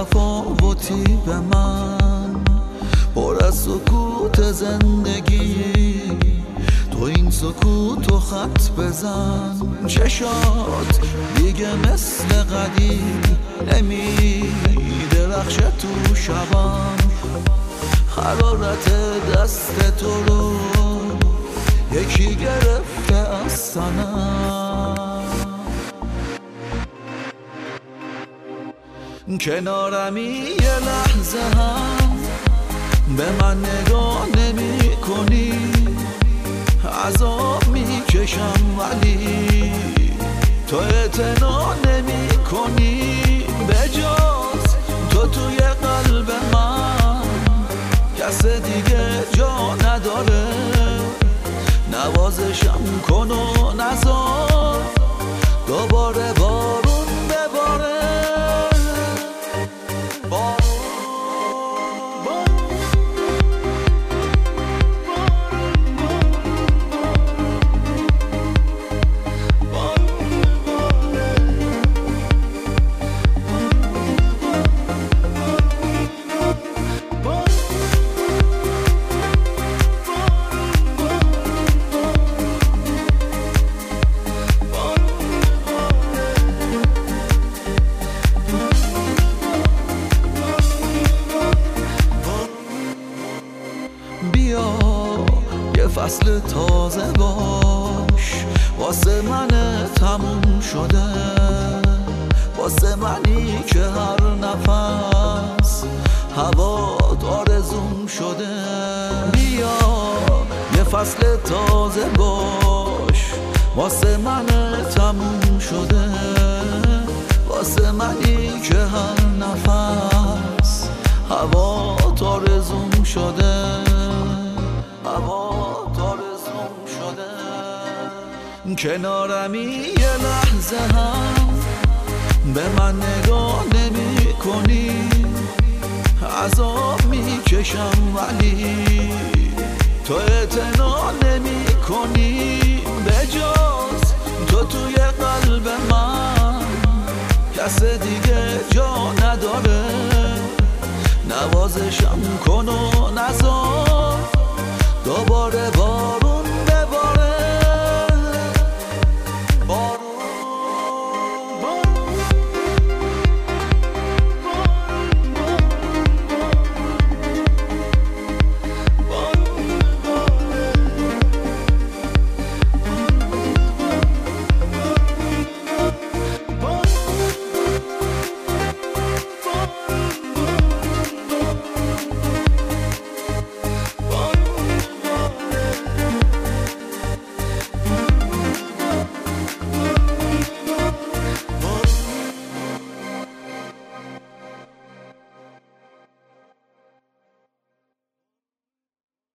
تفاوتی به من، پر از سکوت زندگی. تو این سکوتو خط بزن، چشات دیگه مثل قدیم نمیدرخشه تو شبم. حرارت دست تو رو یکی گرفته از تنم. کنارمی یه لحظه هم به من نگاه نمی کنی، عذاب می کشم ولی تو اعتنا نمی کنی. به جز تو توی قلب من کس دیگه جا نداره. نوازشم کن و نذار دوباره بارون بباره. بیا یه فصل تازه باش، واسه من تموم شده، واسه منی که هر نفس هوا آرزوم شده. بیا یه فصل تازه باش، واسه من تموم شده، واسه منی که هر نفس هوا آرزوم شده، هوا آرزوم شده. کنارمی یه لحظه هم به من نگاه نمی کنی، عذاب می کشم ولی تو اعتنا نمی کنی. به جز تو توی قلب من کس دیگه جا نداره. نوازشم کن و